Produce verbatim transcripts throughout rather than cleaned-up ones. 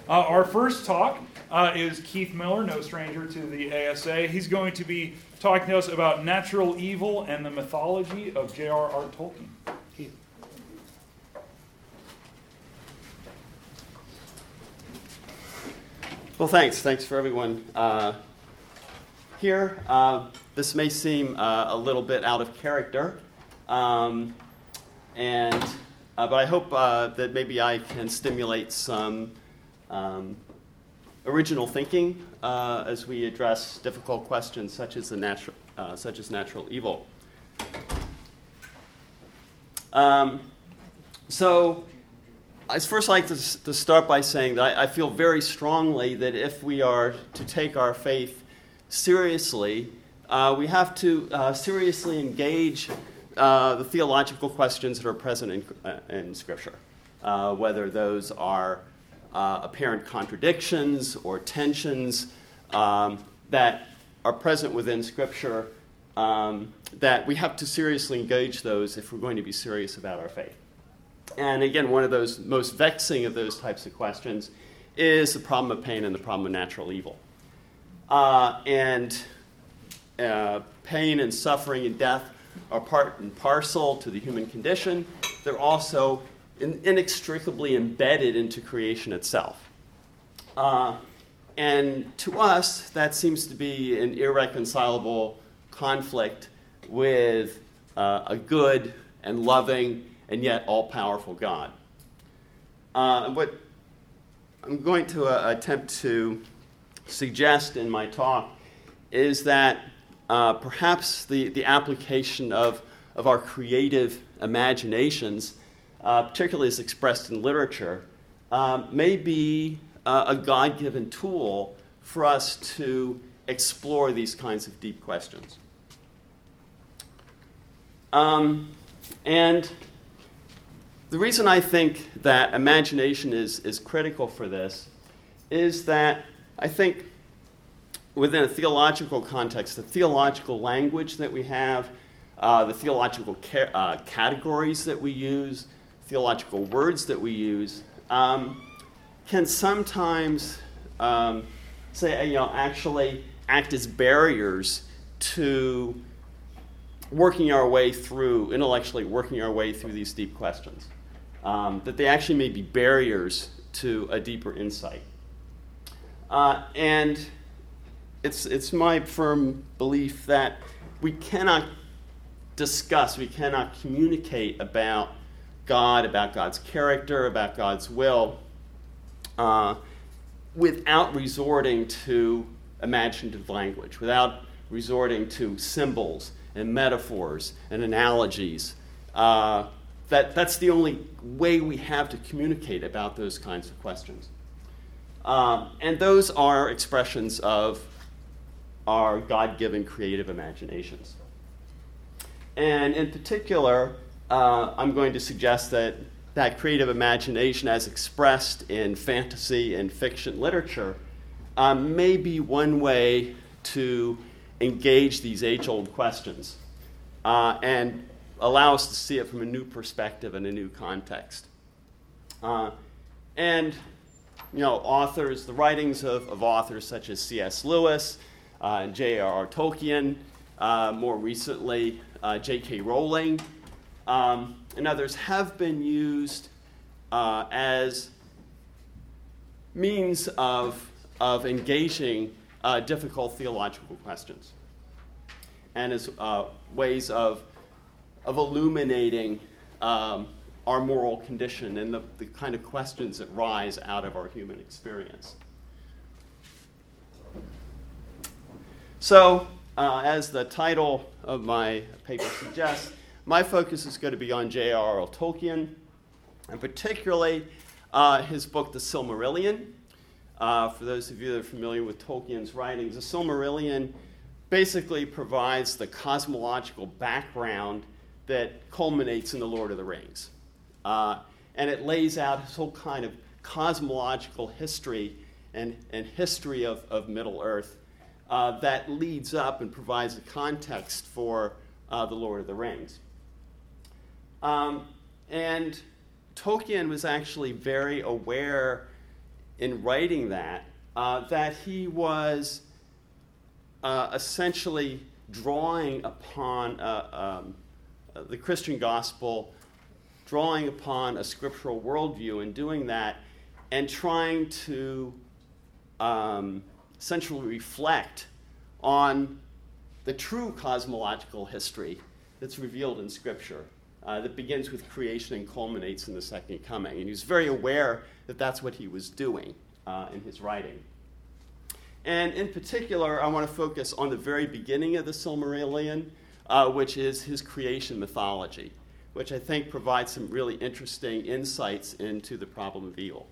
Uh, our first talk uh, is Keith Miller, no stranger to the A S A. He's going to be talking to us about natural evil and the mythology of J R R Tolkien. Keith. Well, thanks. Thanks for everyone uh, here. Uh, this may seem uh, a little bit out of character, um, and uh, but I hope uh, that maybe I can stimulate some um, original thinking uh, as we address difficult questions such as the natural, uh, such as natural evil. Um, so. I'd first like to, to start by saying that I, I feel very strongly that if we are to take our faith seriously, uh, we have to uh, seriously engage uh, the theological questions that are present in, uh, in Scripture, uh, whether those are uh, apparent contradictions or tensions um, that are present within Scripture, um, that we have to seriously engage those if we're going to be serious about our faith. And again, one of those most vexing of those types of questions is the problem of pain and the problem of natural evil. Uh, and uh, pain and suffering and death are part and parcel to the human condition. They're also in, inextricably embedded into creation itself. Uh, and to us, that seems to be an irreconcilable conflict with uh, a good and loving and yet all-powerful God. Uh, what I'm going to uh, attempt to suggest in my talk is that uh, perhaps the, the application of, of our creative imaginations, uh, particularly as expressed in literature, uh, may be uh, a God-given tool for us to explore these kinds of deep questions. Um, and The reason I think that imagination is, is critical for this is that I think within a theological context, the theological language that we have, uh, the theological ca- uh, categories that we use, theological words that we use, um, can sometimes um, say, you know, actually act as barriers to working our way through, intellectually working our way through these deep questions. Um, that they actually may be barriers to a deeper insight. Uh, and it's, it's my firm belief that we cannot discuss, we cannot communicate about God, about God's character, about God's will, uh, without resorting to imaginative language, without resorting to symbols and metaphors and analogies. Uh, That, that's the only way we have to communicate about those kinds of questions. Um, and those are expressions of our God-given creative imaginations. And in particular, uh, I'm going to suggest that that creative imagination as expressed in fantasy and fiction literature um, may be one way to engage these age-old questions. Uh, and allow us to see it from a new perspective and a new context. Uh, and, you know, authors, the writings of, of authors such as C S Lewis uh, and J R R Tolkien, uh, more recently uh, J K Rowling, um, and others have been used uh, as means of, of engaging uh, difficult theological questions and as uh, ways of of illuminating um, our moral condition and the, the kind of questions that rise out of our human experience. So, uh, as the title of my paper suggests, my focus is going to be on J R R Tolkien, and particularly uh, his book, The Silmarillion. Uh, for those of you that are familiar with Tolkien's writings, The Silmarillion basically provides the cosmological background that culminates in The Lord of the Rings. Uh, and it lays out his whole kind of cosmological history and, and history of, of Middle-earth uh, that leads up and provides a context for uh, The Lord of the Rings. Um, and Tolkien was actually very aware in writing that, uh, that he was uh, essentially drawing upon uh, um, the Christian gospel, drawing upon a scriptural worldview and doing that, and trying to um, essentially reflect on the true cosmological history that's revealed in Scripture, uh, that begins with creation and culminates in the second coming. And he was very aware that that's what he was doing uh, in his writing. And in particular, I want to focus on the very beginning of the Silmarillion, uh, which is his creation mythology, which I think provides some really interesting insights into the problem of evil.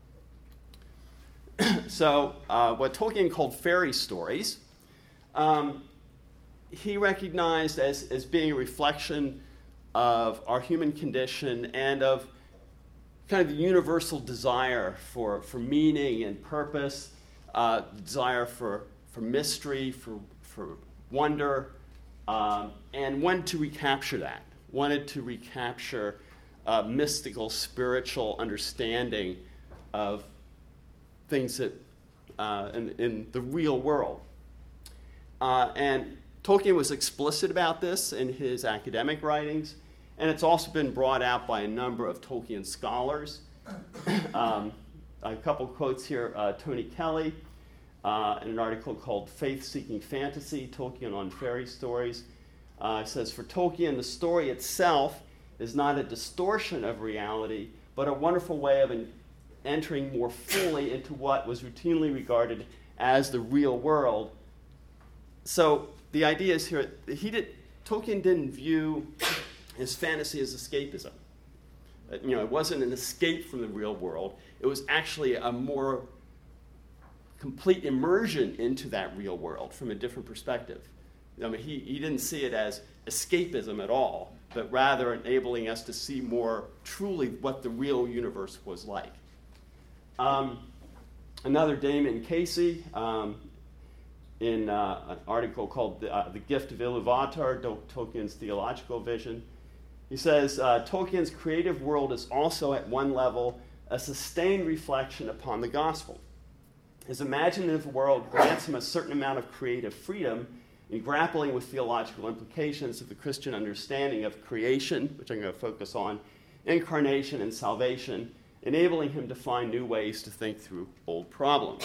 So, uh, what Tolkien called fairy stories, um, he recognized as, as being a reflection of our human condition and of kind of the universal desire for, for meaning and purpose, uh, desire for, for mystery, for, for wonder, um, and wanted to recapture that, wanted to recapture uh, mystical, spiritual understanding of things that uh, in, in the real world. Uh, and Tolkien was explicit about this in his academic writings, and it's also been brought out by a number of Tolkien scholars. um, a couple quotes here, uh, Tony Kelly, uh, in an article called Faith-Seeking Fantasy, Tolkien on Fairy Stories, uh, says, for Tolkien, the story itself is not a distortion of reality, but a wonderful way of in- entering more fully into what was routinely regarded as the real world. So the idea is here, he did, Tolkien didn't view his fantasy as escapism. Uh, you know, it wasn't an escape from the real world. It was actually a more complete immersion into that real world from a different perspective. I mean, he, he didn't see it as escapism at all, but rather enabling us to see more truly what the real universe was like. Um, another, Damon Casey, um, in uh, an article called The, uh, the Gift of Iluvatar, Tolkien's Theological Vision, he says, uh, Tolkien's creative world is also at one level a sustained reflection upon the gospel. His imaginative world grants him a certain amount of creative freedom in grappling with theological implications of the Christian understanding of creation, which I'm going to focus on, incarnation and salvation, enabling him to find new ways to think through old problems.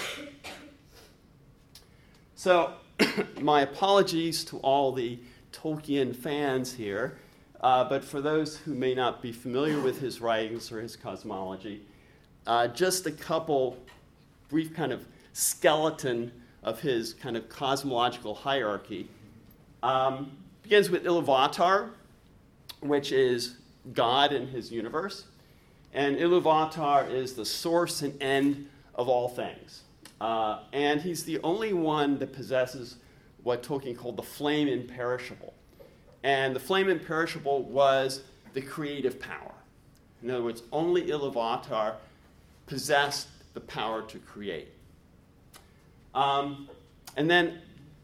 So, my apologies to all the Tolkien fans here, uh, but for those who may not be familiar with his writings or his cosmology, uh, just a couple brief kind of skeleton of his kind of cosmological hierarchy. Um, begins with Iluvatar, which is God in his universe. And Iluvatar is the source and end of all things. Uh, and he's the only one that possesses what Tolkien called the flame imperishable. And the flame imperishable was the creative power. In other words, only Iluvatar possessed the power to create. Um, and then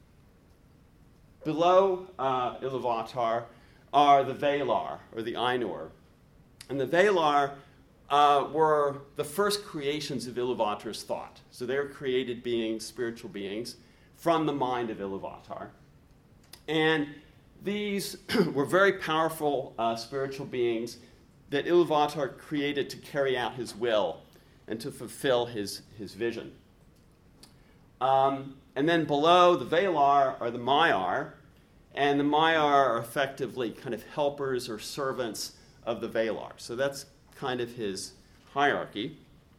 below uh, Iluvatar are the Valar, or the Ainur. And the Valar uh, were the first creations of Iluvatar's thought. So they were created beings, spiritual beings, from the mind of Iluvatar. And these were very powerful uh, spiritual beings that Iluvatar created to carry out his will and to fulfill his, his vision. Um, and then below the Valar are the Maiar, and the Maiar are effectively kind of helpers or servants of the Valar. So that's kind of his hierarchy.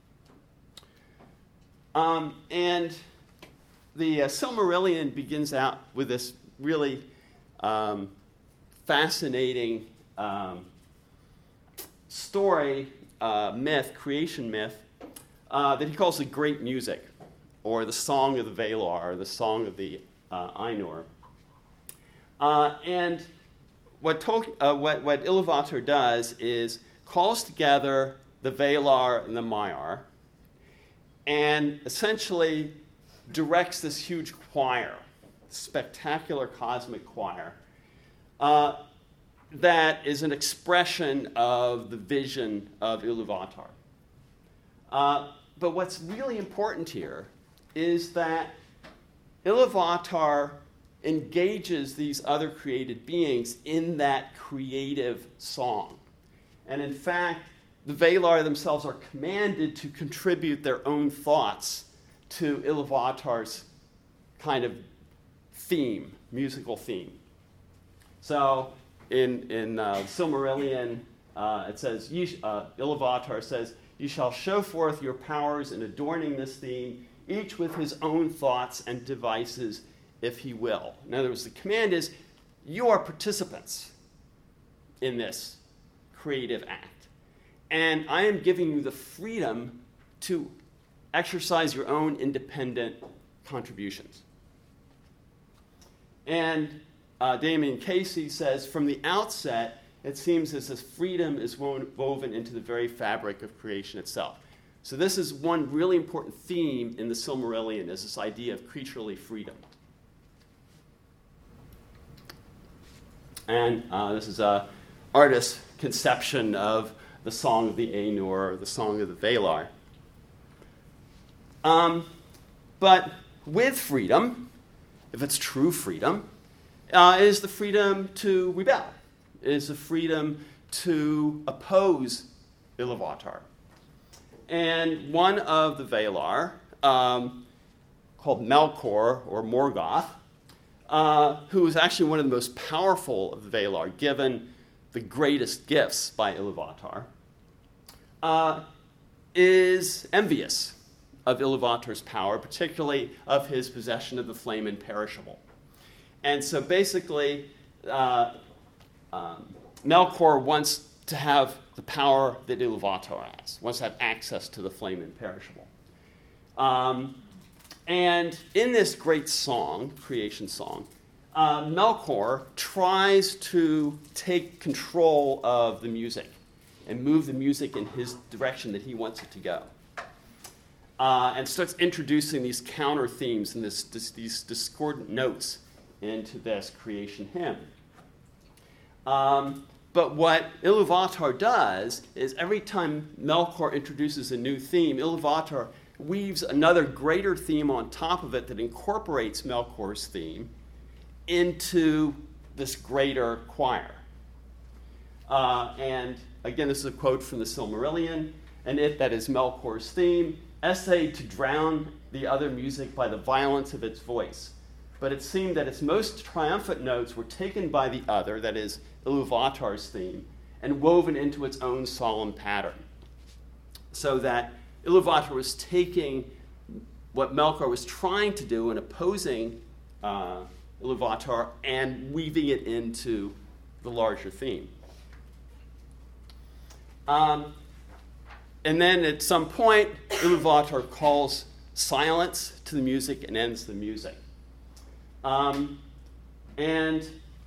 Um, and the uh, Silmarillion begins out with this really um, fascinating um, story, uh, myth, creation myth, uh, that he calls the Great Music, or the Song of the Valar, or the Song of the uh, Ainur. Uh, and what, Tol- uh, what, what Iluvatar does is calls together the Valar and the Maiar, and essentially directs this huge choir, spectacular cosmic choir, uh, that is an expression of the vision of Iluvatar. Uh, but what's really important here is that Iluvatar engages these other created beings in that creative song. And in fact, the Valar themselves are commanded to contribute their own thoughts to Iluvatar's kind of theme, musical theme. So in, in uh, Silmarillion, uh, it says, Ye, uh, Iluvatar says, "You shall show forth your powers in adorning this theme, each with his own thoughts and devices, if he will." In other words, the command is, you are participants in this creative act. And I am giving you the freedom to exercise your own independent contributions. And uh, Damian Casey says, from the outset, it seems as if freedom is wo- woven into the very fabric of creation itself. So this is one really important theme in the Silmarillion, is this idea of creaturely freedom. And uh, this is an artist's conception of the Song of the Ainur, or the Song of the Valar. Um, but with freedom, if it's true freedom, uh, is the freedom to rebel, is the freedom to oppose Iluvatar. And one of the Valar, um, called Melkor, or Morgoth, uh, who is actually one of the most powerful of the Valar, given the greatest gifts by Iluvatar, uh, is envious of Iluvatar's power, particularly of his possession of the flame imperishable. And so basically, uh, um, Melkor wants to have the power that Iluvatar has, wants to have access to the flame imperishable. Um, and in this great song, creation song, uh, Melkor tries to take control of the music and move the music in his direction that he wants it to go. Uh, and starts introducing these counter themes and this, this, these discordant notes into this creation hymn. Um, but what Iluvatar does is every time Melkor introduces a new theme, Iluvatar weaves another greater theme on top of it that incorporates Melkor's theme into this greater choir. Uh, and again, this is a quote from the Silmarillion, and it, that is Melkor's theme, essayed to drown the other music by the violence of its voice. But it seemed that its most triumphant notes were taken by the other, that is, Iluvatar's theme, and woven into its own solemn pattern. So that Iluvatar was taking what Melkor was trying to do and opposing uh, Iluvatar and weaving it into the larger theme. Um, and then at some point, Iluvatar calls silence to the music and ends the music. Um, and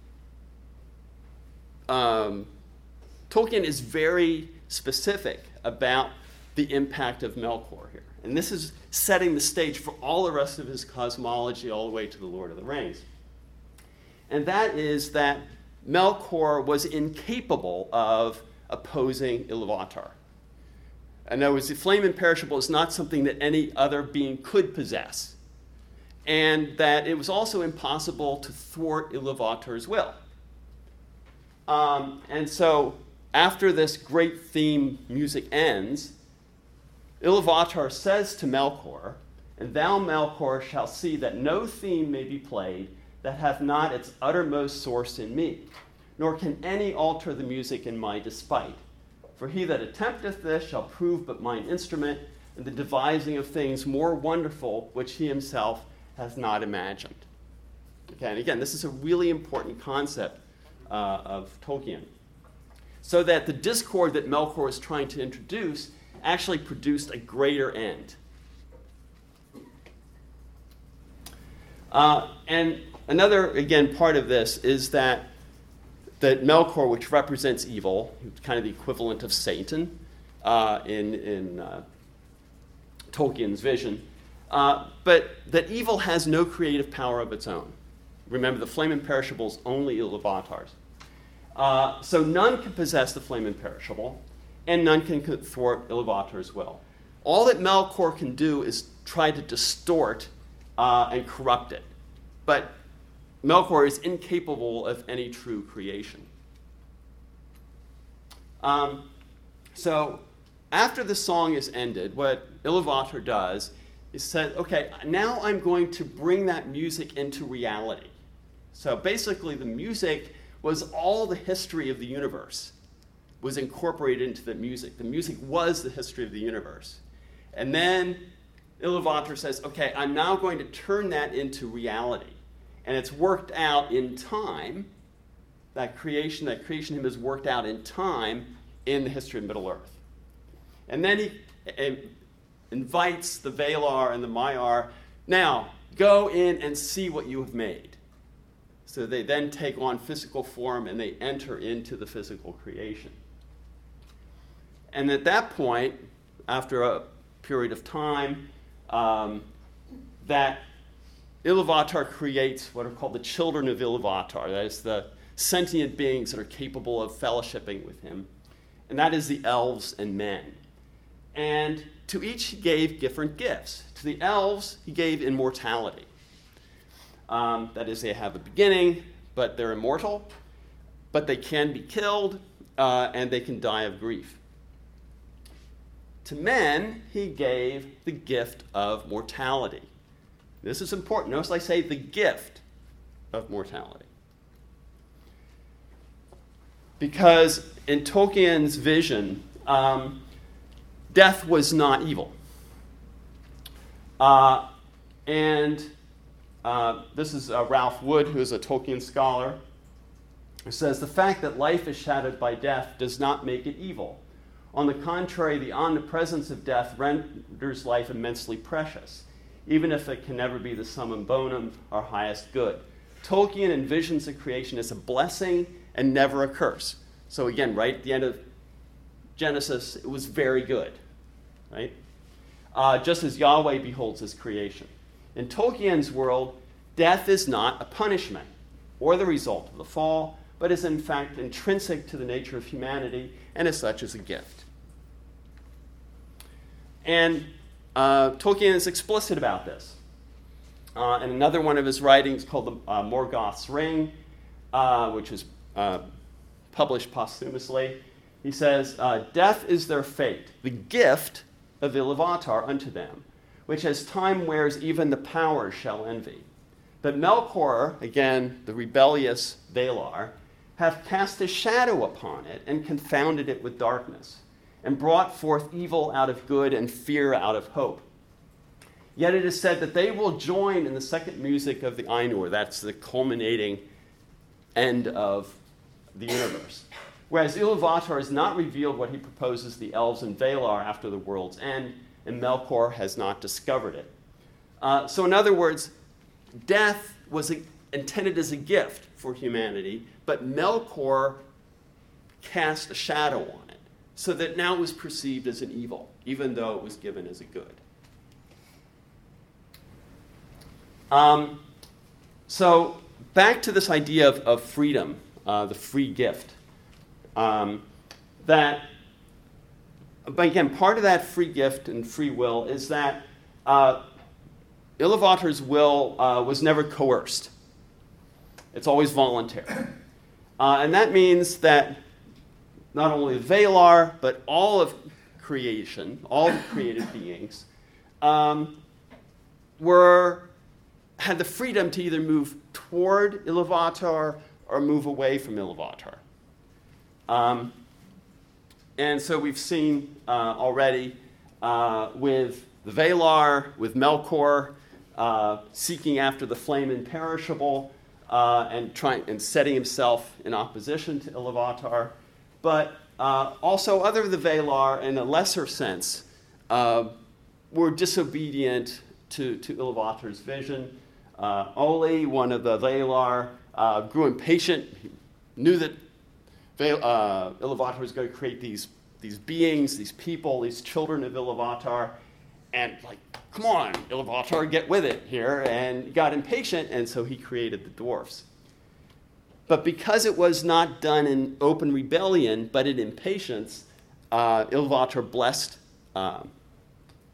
um, Tolkien is very specific about the impact of Melkor here. And this is setting the stage for all the rest of his cosmology all the way to the Lord of the Rings. And that is that Melkor was incapable of opposing Iluvatar. In other words, the flame imperishable is not something that any other being could possess. And that it was also impossible to thwart Iluvatar's will. Um, and so, after this great theme music ends, Iluvatar says to Melkor, "And thou, Melkor, shalt see that no theme may be played that hath not its uttermost source in me, nor can any alter the music in my despite. For he that attempteth this shall prove but mine instrument, and the devising of things more wonderful, which he himself hath not imagined." Okay, and again, this is a really important concept uh, of Tolkien. So that the discord that Melkor is trying to introduce actually produced a greater end. Uh, and another, again, part of this is that that Melkor, which represents evil, kind of the equivalent of Satan uh, in, in uh, Tolkien's vision, uh, but that evil has no creative power of its own. Remember, the flame imperishable is only Iluvatar's. Uh, so none can possess the flame imperishable, and none can thwart Iluvatar's will. all that Melkor can do is try to distort uh, and corrupt it. But Melkor is incapable of any true creation. Um, so after the song is ended, what Iluvatar does is said, okay, now I'm going to bring that music into reality. So basically the music was all the history of the universe was incorporated into the music. The music was the history of the universe. And then Iluvatar says, okay, I'm now going to turn that into reality. And it's worked out in time. That creation, that creation hymn is worked out in time in the history of Middle-earth. And then he uh, invites the Valar and the Maiar, now, go in and see what you have made. So they then take on physical form and they enter into the physical creation. And at that point, after a period of time, um, that Iluvatar creates what are called the children of Iluvatar. That is the sentient beings that are capable of fellowshipping with him. And that is the elves and men. And to each he gave different gifts. To the elves, he gave immortality. Um, that is, they have a beginning, but they're immortal. But they can be killed, uh, and they can die of grief. To men, he gave the gift of mortality. This is important. Notice I say the gift of mortality. Because in Tolkien's vision, um, death was not evil. Uh, and uh, this is uh, Ralph Wood, who is a Tolkien scholar, who says, the fact that life is shadowed by death does not make it evil. On the contrary, the omnipresence of death renders life immensely precious, even if it can never be the summum bonum, our highest good. Tolkien envisions the creation as a blessing and never a curse. So again, right at the end of Genesis, it was very good, right? Uh, just as Yahweh beholds his creation. In Tolkien's world, death is not a punishment or the result of the fall, but is in fact intrinsic to the nature of humanity, and as such is a gift. And uh, Tolkien is explicit about this. Uh, in another one of his writings called the uh, Morgoth's Ring, uh, which was uh, published posthumously, he says, uh, death is their fate, the gift of Iluvatar unto them, which as time wears even the powers shall envy. But Melkor, again, the rebellious Valar, hath cast a shadow upon it and confounded it with darkness, and brought forth evil out of good and fear out of hope. Yet it is said that they will join in the second music of the Ainur. That's the culminating end of the universe. Whereas Iluvatar has not revealed what he proposes the elves and Valar after the world's end, and Melkor has not discovered it. Uh, so in other words, death was a, intended as a gift for humanity, but Melkor cast a shadow on it, so that now it was perceived as an evil, even though it was given as a good. Um, so back to this idea of, of freedom, uh, the free gift. Um, that, but again, part of that free gift and free will is that uh, Iluvatar's will uh, was never coerced. It's always voluntary. Uh, and that means that not only the Valar, but all of creation, all the created beings, um, were had the freedom to either move toward Iluvatar or move away from Iluvatar. Um, and so we've seen uh, already uh, with the Valar, with Melkor, uh, seeking after the flame imperishable uh, and trying and setting himself in opposition to Iluvatar, but uh, also other of the Valar, in a lesser sense, uh, were disobedient to, to Iluvatar's vision. Uh, Oli, one of the Valar, uh, grew impatient. He knew that Uh, Iluvatar was going to create these, these beings, these people, these children of Iluvatar, and like, come on, Iluvatar, get with it here, and got impatient, and so he created the dwarfs. But because it was not done in open rebellion, but in impatience, uh, Iluvatar blessed uh,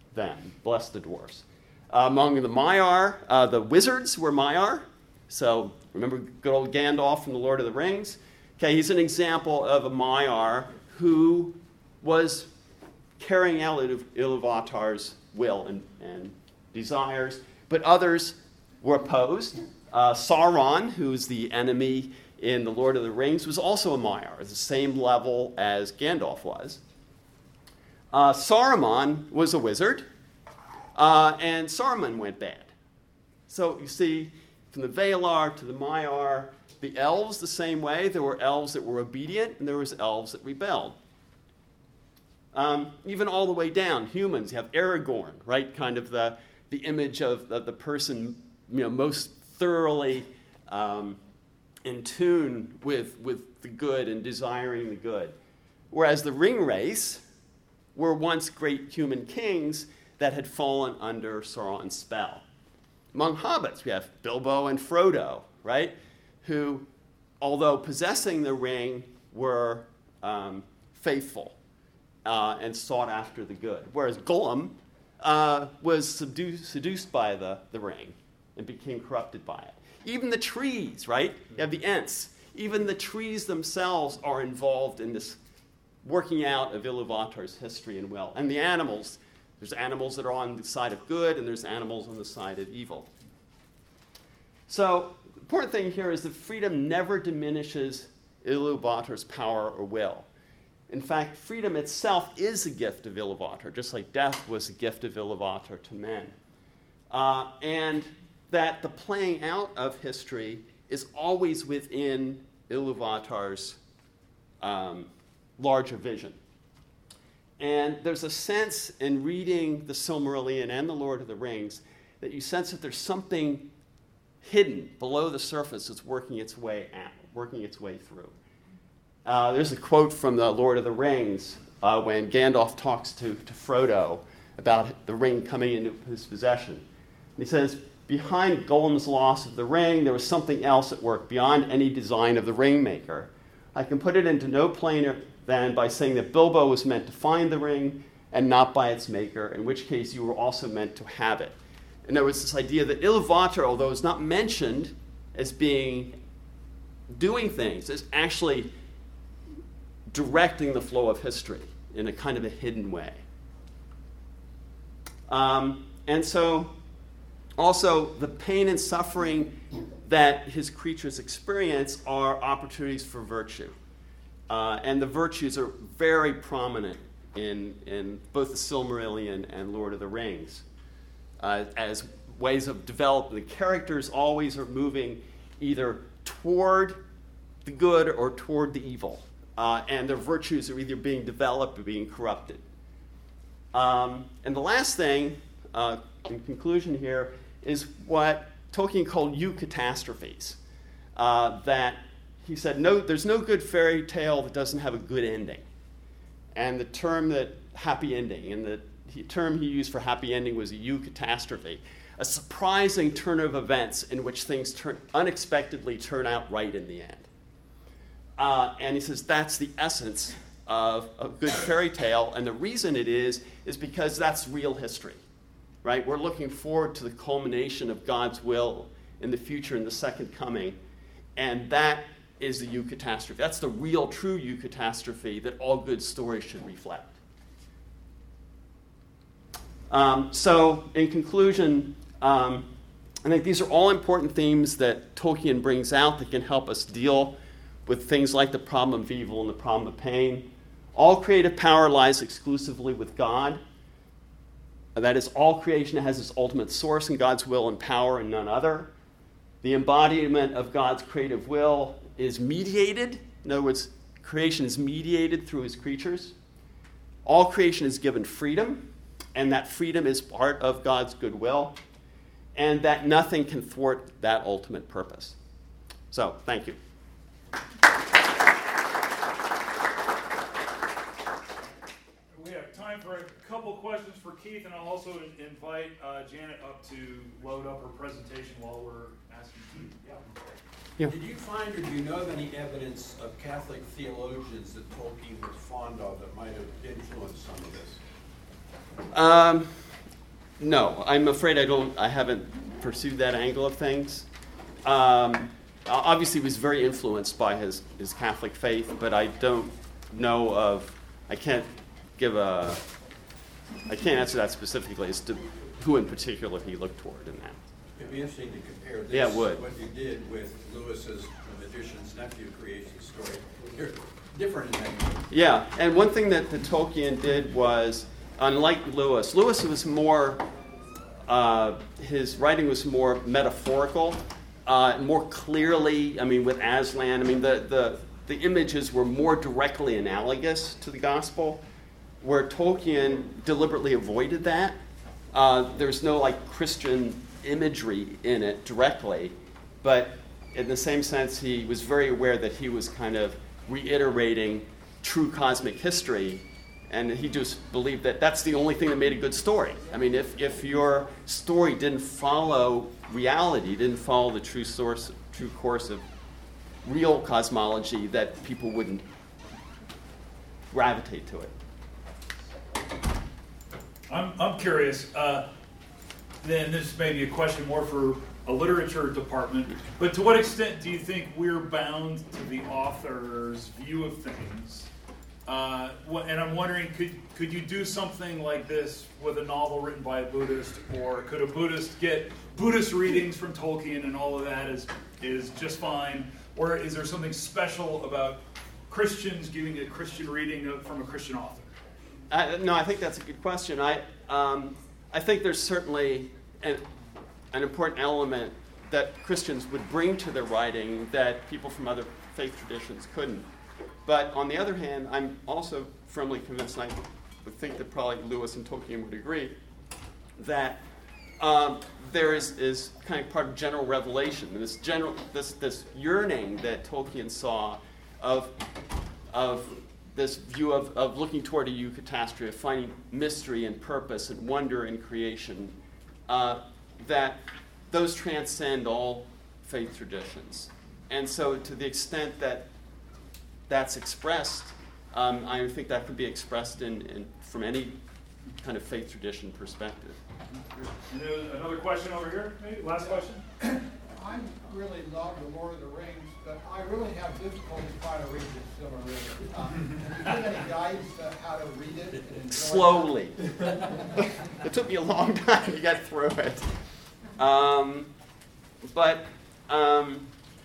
them, bless the dwarves. Uh, among the Maiar, uh, the wizards were Maiar. So remember good old Gandalf from The Lord of the Rings? Okay, he's an example of a Maiar who was carrying out Iluvatar's will and, and desires, but others were opposed. Uh, Sauron, who's the enemy in The Lord of the Rings, was also a Maiar, at the same level as Gandalf was. Uh, Saruman was a wizard, uh, and Saruman went bad. So you see, from the Valar to the Maiar, the elves the same way. There were elves that were obedient, and there was elves that rebelled. Um, even all the way down, humans, you have Aragorn, right? Kind of the, the image of, of the person, you know, most thoroughly um, in tune with, with the good and desiring the good. Whereas the ring race were once great human kings that had fallen under Sauron's spell. Among hobbits, we have Bilbo and Frodo, right? Who, although possessing the ring, were um, faithful uh, and sought after the good. Whereas Gollum uh, was seduced, seduced by the, the ring and became corrupted by it. Even the trees, right? You have the Ents. Even the trees themselves are involved in this working out of Iluvatar's history and will. And the animals, there's animals that are on the side of good, and there's animals on the side of evil. So the important thing here is that freedom never diminishes Iluvatar's power or will. In fact, freedom itself is a gift of Iluvatar, just like death was a gift of Iluvatar to men. Uh, and that the playing out of history is always within Iluvatar's um, larger vision. And there's a sense in reading the Silmarillion and the Lord of the Rings that you sense that there's something hidden below the surface that's working its way out, working its way through. Uh, there's a quote from the Lord of the Rings uh, when Gandalf talks to, to Frodo about the ring coming into his possession. And he says, behind Gollum's loss of the ring, there was something else at work beyond any design of the ringmaker. I can put it into no plainer than by saying that Bilbo was meant to find the ring and not by its maker, in which case you were also meant to have it. And there was this idea that Iluvatar, although it's not mentioned as being doing things, is actually directing the flow of history in a kind of a hidden way. Um, and so also the pain and suffering that his creatures experience are opportunities for virtue. Uh, and the virtues are very prominent in, in both the Silmarillion and Lord of the Rings uh, as ways of developing. The characters always are moving either toward the good or toward the evil. Uh, and their virtues are either being developed or being corrupted. Um, and the last thing, uh, in conclusion here, is what Tolkien called eucatastrophes. Uh, that he said, no, there's no good fairy tale that doesn't have a good ending. And the term that happy ending, and the he, term he used for happy ending was a eucatastrophe, a surprising turn of events in which things turn, unexpectedly turn out right in the end. Uh, and he says that's the essence of a good fairy tale, and the reason it is is because that's real history, right? We're looking forward to the culmination of God's will in the future, in the second coming, and that is the eucatastrophe. That's the real, true eucatastrophe that all good stories should reflect. Um, so, in conclusion, um, I think these are all important themes that Tolkien brings out that can help us deal with things like the problem of evil and the problem of pain. All creative power lies exclusively with God. That is, all creation has its ultimate source in God's will and power and none other. The embodiment of God's creative will is mediated. In other words, creation is mediated through his creatures. All creation is given freedom, and that freedom is part of God's goodwill, and that nothing can thwart that ultimate purpose. So, thank you. We have time for a couple questions for Keith, and I'll also invite uh, Janet up to load up her presentation while we're asking Keith. Yeah. Yeah. Did you find or do you know of any evidence of Catholic theologians that Tolkien was fond of that might have influenced some of this? Um, no, I'm afraid I don't. I haven't pursued that angle of things. Um, obviously, he was very influenced by his, his Catholic faith, but I don't know of. I can't give a. I can't answer that specifically as to who in particular he looked toward in that. It'd be interesting to compare this, Yeah, it would. what you did with Lewis's The Magician's Nephew creation story. You're different in that. Yeah, and one thing that the Tolkien did was, unlike Lewis, Lewis was more, uh, his writing was more metaphorical, uh, more clearly, I mean, with Aslan, I mean, the, the, the images were more directly analogous to the gospel, where Tolkien deliberately avoided that. Uh, there's no, like, Christian imagery in it directly, but in the same sense, he was very aware that he was kind of reiterating true cosmic history, and he just believed that that's the only thing that made a good story. I mean, if, if your story didn't follow reality, didn't follow the true source, true course of real cosmology, that people wouldn't gravitate to it. I'm, I'm curious, uh, then this may be a question more for a literature department, but to what extent do you think we're bound to the author's view of things? Uh, and I'm wondering, could could you do something like this with a novel written by a Buddhist, or could a Buddhist get Buddhist readings from Tolkien and all of that is is just fine? Or is there something special about Christians giving a Christian reading of, from a Christian author? Uh, no, I think that's a good question. I um, I think there's certainly an, an important element that Christians would bring to their writing that people from other faith traditions couldn't. But on the other hand, I'm also firmly convinced, and I would think that probably Lewis and Tolkien would agree, that um, there is, is kind of part of general revelation, this general this this yearning that Tolkien saw of of this view of, of looking toward a eucatastrophe, of finding mystery and purpose and wonder in creation, uh, that those transcend all faith traditions. And so to the extent that that's expressed, um, I think that could be expressed in, in from any kind of faith tradition perspective. And there was another question over here, maybe? Last question? I really love The Lord of the Rings, but I really have difficulty trying to read the Silmarillion. Um, can you give any guidance to how to read it? And enjoy Slowly. It took me a long time to get through it. Um, but um,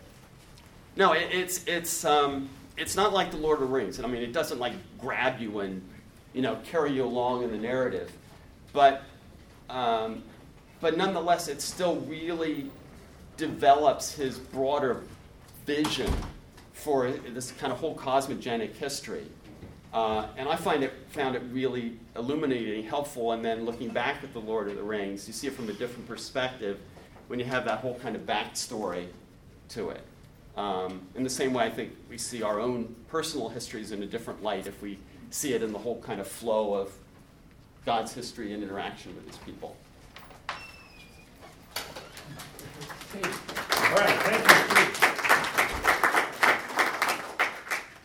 no, it, it's it's um, it's not like The Lord of the Rings. I mean, it doesn't like grab you and you know carry you along in the narrative, but um, but nonetheless, it still really develops his broader vision for this kind of whole cosmogenic history. Uh, and I find it found it really illuminating, helpful, and then looking back at The Lord of the Rings, you see it from a different perspective when you have that whole kind of backstory to it. Um, in the same way, I think we see our own personal histories in a different light if we see it in the whole kind of flow of God's history and interaction with his people. All right.